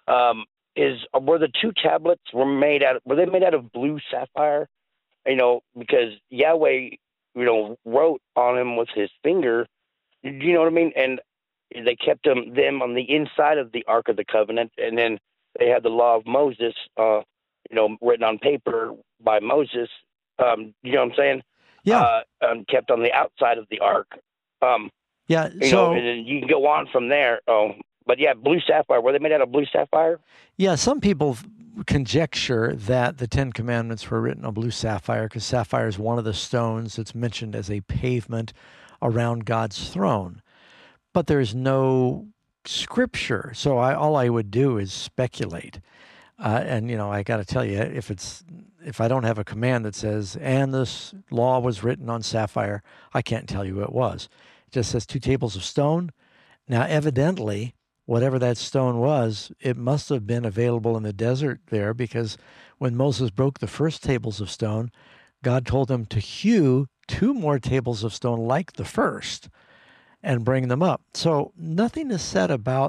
were the 2 tablets were they made out of blue sapphire? Because Yahweh, wrote on him with his finger. Do you know what I mean? And they kept them on the inside of the Ark of the Covenant, and then they had the Law of Moses, written on paper by Moses. You know what I'm saying? Yeah. Kept on the outside of the Ark. Yeah. And then you can go on from there. But yeah, blue sapphire. Were they made out of blue sapphire? Yeah, some people conjecture that the 10 Commandments were written on blue sapphire because sapphire is one of the stones that's mentioned as a pavement around God's throne. But there's no scripture, so all I would do is speculate. And I got to tell you, if I don't have a command that says, and this law was written on sapphire, I can't tell you who it was. It just says 2 tables of stone. Now, evidently, whatever that stone was, it must have been available in the desert there, because when Moses broke the first tables of stone, God told him to hew 2 more tables of stone like the first and bring them up. So nothing is said about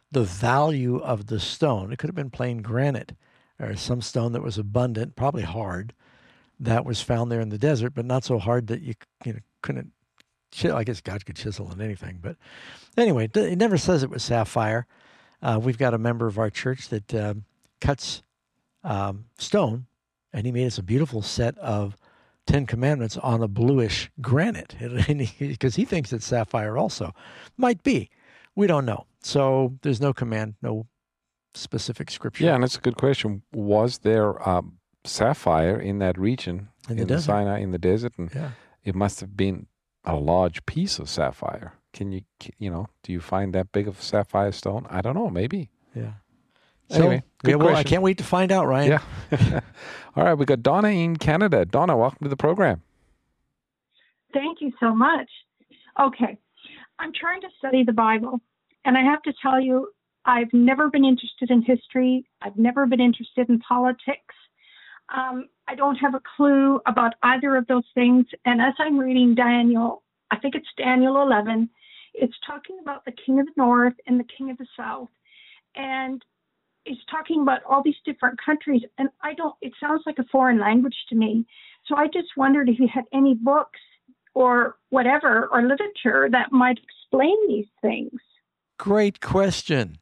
the value of the stone. It could have been plain granite or some stone that was abundant, probably hard, that was found there in the desert, but not so hard that you couldn't. I guess God could chisel in anything. But anyway, it never says it was sapphire. We've got a member of our church that cuts stone, and he made us a beautiful set of 10 Commandments on a bluish granite, because he thinks it's sapphire also. Might be. We don't know. So there's no command, no specific scripture. Yeah, and it's a good question. Was there sapphire in that region, in the Sinai, in the desert? And it must have been a large piece of sapphire. Can you, do you find that big of a sapphire stone? I don't know, maybe. Yeah. Anyway, well, I can't wait to find out, Ryan. Yeah. All right, we got Donna in Canada. Donna, welcome to the program. Thank you so much. Okay, I'm trying to study the Bible, and I have to tell you, I've never been interested in history. I've never been interested in politics. I don't have a clue about either of those things. And as I'm reading Daniel, I think it's Daniel 11, it's talking about the king of the north and the king of the south. And it's talking about all these different countries. And it sounds like a foreign language to me. So I just wondered if you had any books or whatever, or literature that might explain these things. Great question.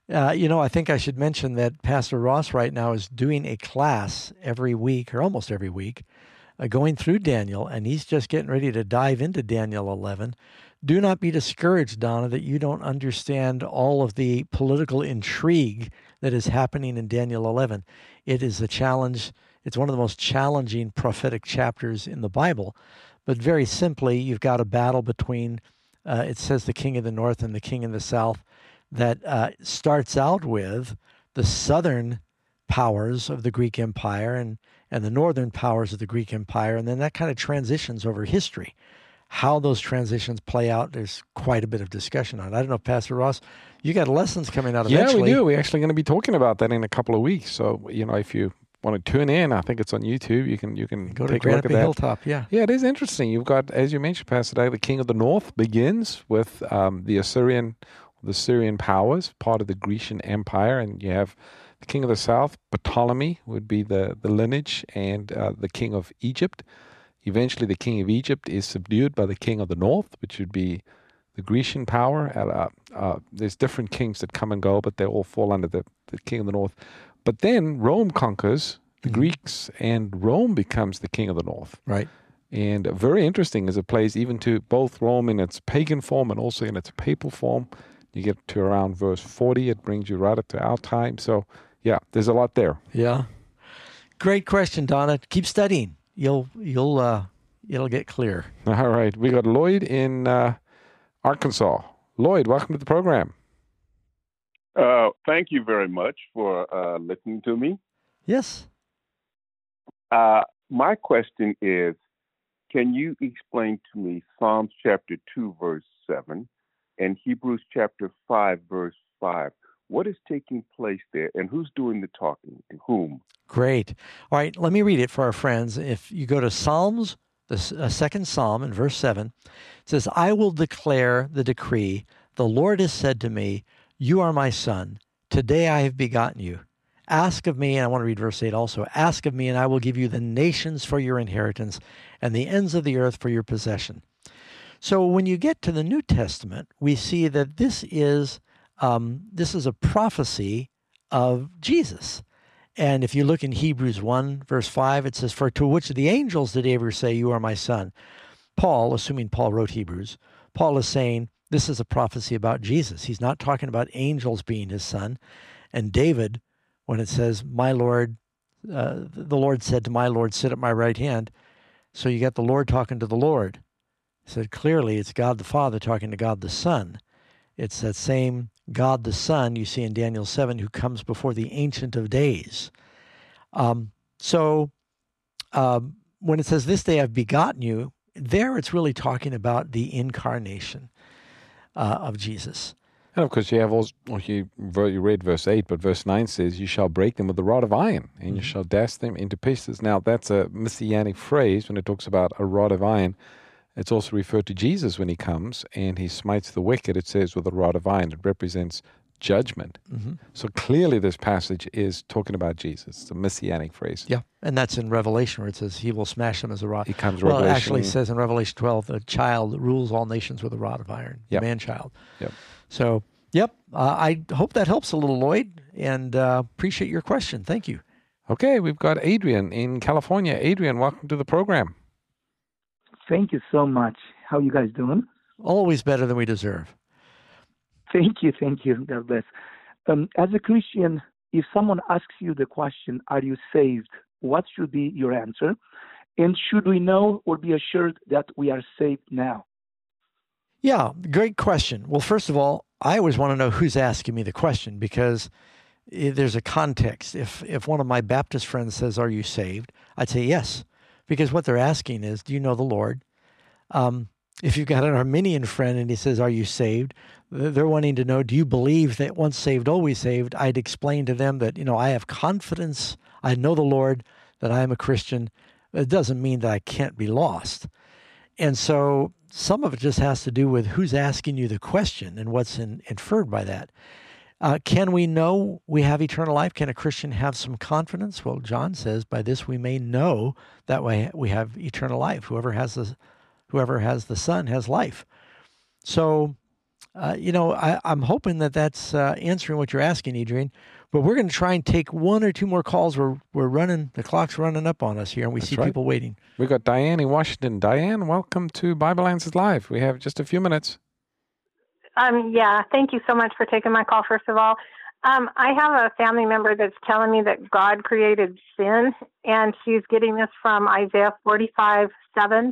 I think I should mention that Pastor Ross right now is doing a class every week, or almost every week, going through Daniel, and he's just getting ready to dive into Daniel 11. Do not be discouraged, Donna, that you don't understand all of the political intrigue that is happening in Daniel 11. It is a challenge. It's one of the most challenging prophetic chapters in the Bible. But very simply, you've got a battle between, it says, the king of the north and the king of the south, that starts out with the southern powers of the Greek Empire and the northern powers of the Greek Empire, and then that kind of transitions over history. How those transitions play out, there's quite a bit of discussion on it. I don't know, Pastor Ross, you got lessons coming out eventually. Yeah, we do. We're actually going to be talking about that in a couple of weeks. So, if you want to tune in, I think it's on YouTube. You can go to take a look at that. Hilltop, yeah. Yeah, it is interesting. You've got, as you mentioned, Pastor Dave, the king of the north begins with the Syrian powers, part of the Grecian Empire, and you have the king of the south, Ptolemy, would be the lineage, and the king of Egypt. Eventually, the king of Egypt is subdued by the king of the north, which would be the Grecian power. There's different kings that come and go, but they all fall under the king of the north. But then Rome conquers the Greeks, and Rome becomes the king of the north. Right. And very interesting as it plays even to both Rome in its pagan form and also in its papal form. You get to around verse 40, it brings you right up to our time. So, yeah, there's a lot there. Yeah. Great question, Donna. Keep studying. It'll get clear. All right. We got Lloyd in Arkansas. Lloyd, welcome to the program. Thank you very much for listening to me. Yes. My question is, can you explain to me Psalms chapter 2, verse 7, and Hebrews chapter 5, verse 5? What is taking place there, and who's doing the talking, and whom? Great. All right, let me read it for our friends. If you go to Psalms, the second Psalm in verse 7, it says, I will declare the decree. The Lord has said to me, you are my son. Today I have begotten you. Ask of me, and I want to read verse 8 also, ask of me, and I will give you the nations for your inheritance and the ends of the earth for your possession. So when you get to the New Testament, we see that this is a prophecy of Jesus. And if you look in Hebrews 1, verse 5, it says, for to which of the angels did ever say, you are my son? Paul, assuming Paul wrote Hebrews, Paul is saying this is a prophecy about Jesus. He's not talking about angels being his son. And David, when it says, my Lord, the Lord said to my Lord, sit at my right hand. So you got the Lord talking to the Lord. So clearly it's God the Father talking to God the Son. It's that same God the Son you see in Daniel 7 who comes before the Ancient of Days. When it says, this day I've begotten you, there it's really talking about the incarnation of Jesus. And of course, you have also, you read verse 8, but verse 9 says, you shall break them with a rod of iron, and you shall dash them into pieces. Now, that's a messianic phrase when it talks about a rod of iron. It's also referred to Jesus when he comes and he smites the wicked, it says, with a rod of iron. It represents judgment. So clearly this passage is talking about Jesus, the messianic phrase. Yeah, and that's in Revelation where it says he will smash them as a rod. He comes well, it Revelation. actually says in Revelation 12, the child rules all nations with a rod of iron, the man-child. Yep. So, I hope that helps a little, Lloyd, and appreciate your question. Thank you. Okay, we've got Adrian in California. Adrian, welcome to the program. Thank you so much. How you guys doing? Always better than we deserve. Thank you. God bless. As a Christian, if someone asks you the question, are you saved? What should be your answer? And should we know or be assured that we are saved now? Yeah, great question. Well, first of all, I always want to know who's asking me the question because there's a context. If one of my Baptist friends says, are you saved? I'd say yes, because what they're asking is, do you know the Lord? If you've got an Arminian friend and he says, are you saved? They're wanting to know, do you believe that once saved, always saved? I'd explain to them that, I have confidence. I know the Lord, that I am a Christian. It doesn't mean that I can't be lost. And so some of it just has to do with who's asking you the question and what's inferred by that. Can we know we have eternal life? Can a Christian have some confidence? Well, John says, by this we may know that we have eternal life. Whoever has the Son has life. So, I'm hoping that that's answering what you're asking, Adrian. But we're going to try and take one or two more calls. We're running, the clock's running up on us here, and we see people waiting. We've got Diane in Washington. Diane, welcome to Bible Answers Live. We have just a few minutes. Thank you so much for taking my call, first of all. I have a family member that's telling me that God created sin, and she's getting this from Isaiah 45:7.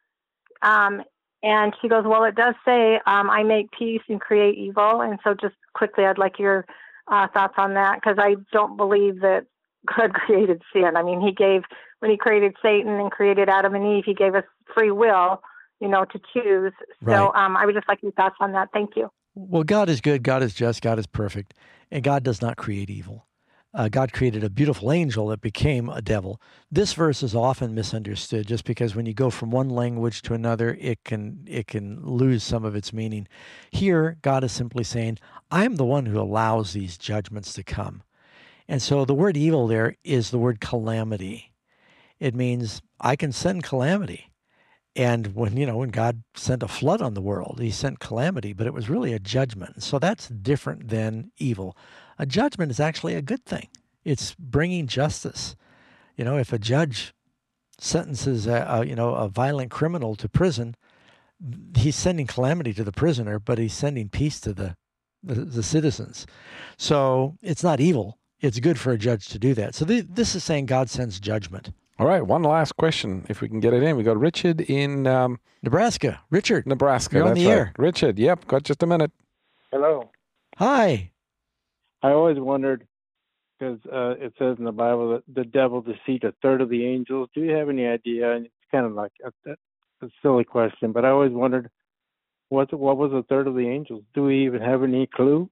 And she goes, well, it does say, I make peace and create evil. And so just quickly, I'd like your thoughts on that, because I don't believe that God created sin. I mean, when he created Satan and created Adam and Eve, he gave us free will, to choose. Right. So I would just like your thoughts on that. Thank you. Well, God is good, God is just, God is perfect, and God does not create evil. God created a beautiful angel that became a devil. This verse is often misunderstood just because when you go from one language to another, it can lose some of its meaning. Here, God is simply saying, I am the one who allows these judgments to come. And so the word evil there is the word calamity. It means I can send calamity. And when God sent a flood on the world, he sent calamity, but it was really a judgment. So that's different than evil. A judgment is actually a good thing. It's bringing justice. If a judge sentences a violent criminal to prison, he's sending calamity to the prisoner, but he's sending peace to the citizens. So it's not evil. It's good for a judge to do that. So this is saying God sends judgment. All right, one last question, if we can get it in. We got Richard in Nebraska. Richard. Nebraska. You're on the air. Right. Richard, yep, got just a minute. Hello. Hi. I always wondered, because it says in the Bible that the devil deceived a third of the angels. Do you have any idea? And it's kind of like a silly question, but I always wondered, what was a third of the angels? Do we even have any clue?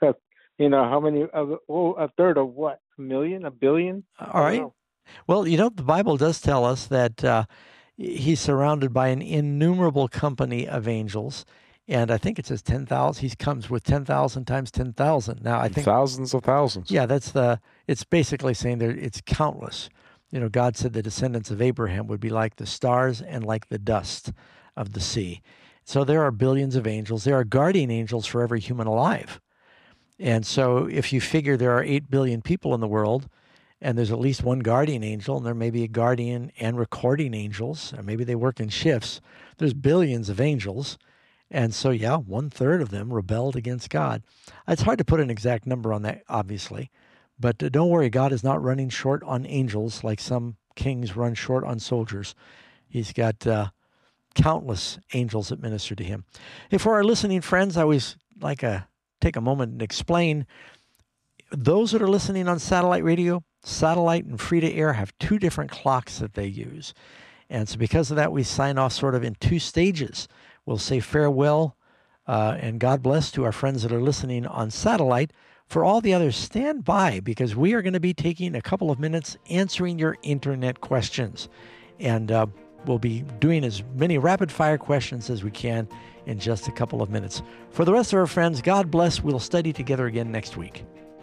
How many? A third of what? A million? A billion? All right. Well, the Bible does tell us that he's surrounded by an innumerable company of angels. And I think it says 10,000. He comes with 10,000 times 10,000. Now, I think thousands of thousands. Yeah, it's basically saying it's countless. God said the descendants of Abraham would be like the stars and like the dust of the sea. So there are billions of angels. There are guardian angels for every human alive. And so if you figure there are 8 billion people in the world, and there's at least one guardian angel, and there may be a guardian and recording angels, or maybe they work in shifts, there's billions of angels. And so, 1/3 of them rebelled against God. It's hard to put an exact number on that, obviously. But don't worry, God is not running short on angels like some kings run short on soldiers. He's got countless angels that minister to him. Hey, for our listening friends, I always like to take a moment and explain. Those that are listening on satellite radio, satellite and free-to-air have 2 different clocks that they use. And so because of that, we sign off sort of in 2 stages. We'll say farewell and God bless to our friends that are listening on satellite. For all the others, stand by because we are going to be taking a couple of minutes answering your internet questions. And we'll be doing as many rapid-fire questions as we can in just a couple of minutes. For the rest of our friends, God bless. We'll study together again next week.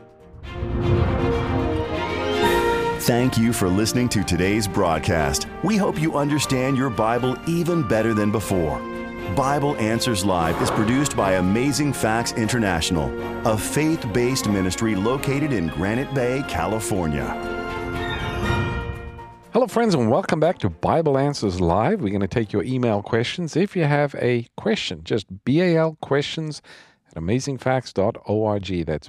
Thank you for listening to today's broadcast. We hope you understand your Bible even better than before. Bible Answers Live is produced by Amazing Facts International, a faith-based ministry located in Granite Bay, California. Hello, friends, and welcome back to Bible Answers Live. We're going to take your email questions. If you have a question, just balquestions@amazingfacts.org. That's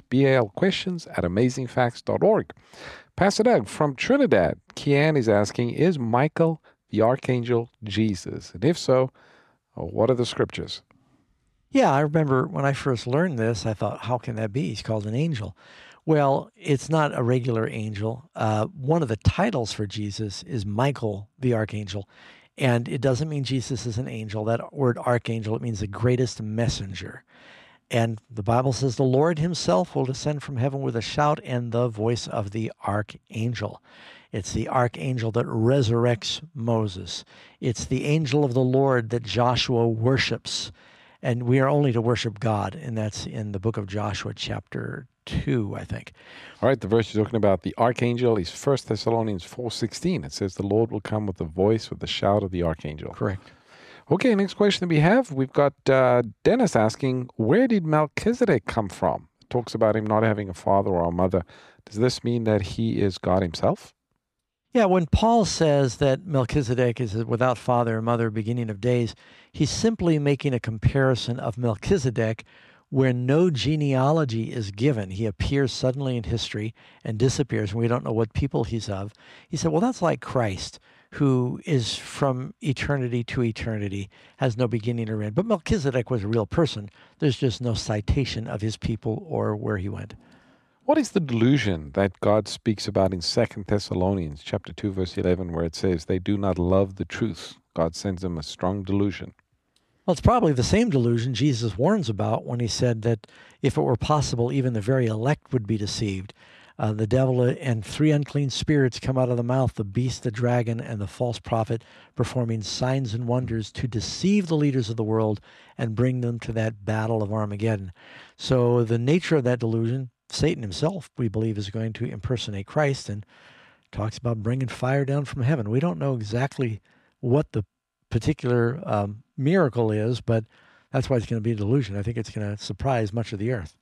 balquestions@amazingfacts.org. Pastor Doug from Trinidad, Kian is asking, is Michael the Archangel Jesus? And if so, what are the scriptures? Yeah, I remember when I first learned this, I thought, how can that be? He's called an angel. Well, it's not a regular angel. One of the titles for Jesus is Michael the Archangel. And it doesn't mean Jesus is an angel. That word archangel, it means the greatest messenger. And the Bible says the Lord himself will descend from heaven with a shout and the voice of the archangel. It's the archangel that resurrects Moses. It's the angel of the Lord that Joshua worships. And we are only to worship God, and that's in the book of Joshua, chapter 2, I think. All right, the verse you're talking about, the archangel, is 1 Thessalonians 4:16. It says the Lord will come with the voice, with the shout of the archangel. Correct. Okay, next question that we have, we've got Dennis asking, where did Melchizedek come from? It talks about him not having a father or a mother. Does this mean that he is God himself? Yeah, when Paul says that Melchizedek is without father or mother, beginning of days, he's simply making a comparison of Melchizedek where no genealogy is given. He appears suddenly in history and disappears, and we don't know what people he's of. He said, well, that's like Christ, who is from eternity to eternity, has no beginning or end. But Melchizedek was a real person. There's just no citation of his people or where he went. What is the delusion that God speaks about in 2 Thessalonians chapter 2, verse 11, where it says they do not love the truth? God sends them a strong delusion. Well, it's probably the same delusion Jesus warns about when he said that if it were possible, even the very elect would be deceived. The devil and 3 unclean spirits come out of the mouth, the beast, the dragon, and the false prophet, performing signs and wonders to deceive the leaders of the world and bring them to that battle of Armageddon. So the nature of that delusion, Satan himself, we believe, is going to impersonate Christ and talks about bringing fire down from heaven. We don't know exactly what the particular miracle is, but that's why it's going to be a delusion. I think it's going to surprise much of the earth.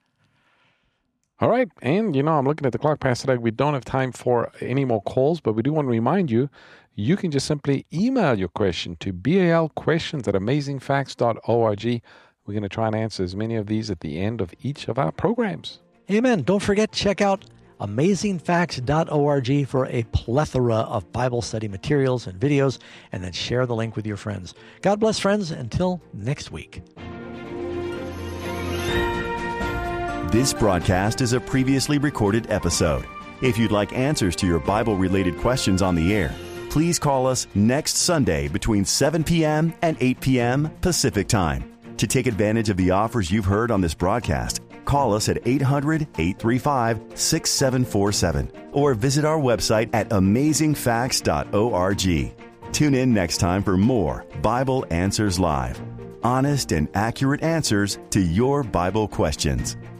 All right. And, I'm looking at the clock, Pastor Doug. We don't have time for any more calls, but we do want to remind you, you can just simply email your question to balquestions@amazingfacts.org. We're going to try and answer as many of these at the end of each of our programs. Amen. Don't forget to check out amazingfacts.org for a plethora of Bible study materials and videos, and then share the link with your friends. God bless, friends. Until next week. This broadcast is a previously recorded episode. If you'd like answers to your Bible-related questions on the air, please call us next Sunday between 7 p.m. and 8 p.m. Pacific Time. To take advantage of the offers you've heard on this broadcast, call us at 800-835-6747 or visit our website at amazingfacts.org. Tune in next time for more Bible Answers Live. Honest and accurate answers to your Bible questions.